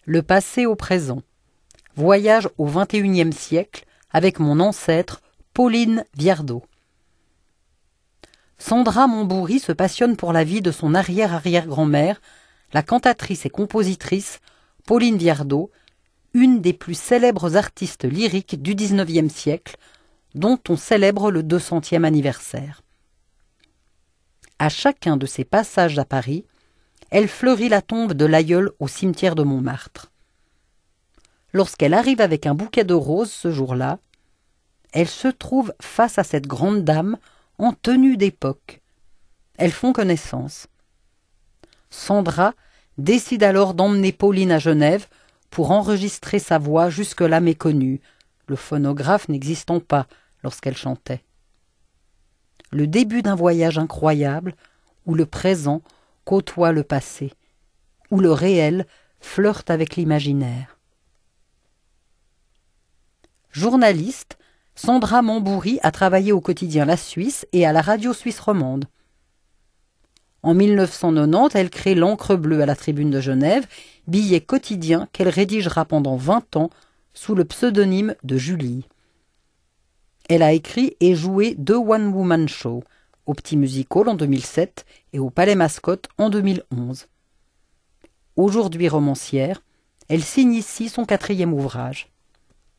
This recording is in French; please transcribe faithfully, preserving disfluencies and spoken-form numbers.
Le passé au présent. Voyage au vingt et unième siècle avec mon ancêtre Pauline Viardot. Sandra Montbourry se passionne pour la vie de son arrière-arrière-grand-mère, la cantatrice et compositrice Pauline Viardot, une des plus célèbres artistes lyriques du dix-neuvième siècle, dont on célèbre le deux centième anniversaire. À chacun de ses passages à Paris, elle fleurit la tombe de l'aïeul au cimetière de Montmartre. Lorsqu'elle arrive avec un bouquet de roses ce jour-là, elle se trouve face à cette grande dame en tenue d'époque. Elles font connaissance. Sandra décide alors d'emmener Pauline à Genève pour enregistrer sa voix jusque-là méconnue, le phonographe n'existant pas lorsqu'elle chantait. Le début d'un voyage incroyable où le présent côtoie le passé, où le réel flirte avec l'imaginaire. Journaliste, Sandra Montbourry a travaillé au quotidien La Suisse et à la radio suisse romande. En mille neuf cent quatre-vingt-dix, elle crée l'Encre bleue à la Tribune de Genève, billet quotidien qu'elle rédigera pendant vingt ans sous le pseudonyme de Julie. Elle a écrit et joué deux one-woman shows, au Petit Musical en deux mille sept et au Palais Mascotte en deux mille onze. Aujourd'hui romancière, elle signe ici son quatrième ouvrage.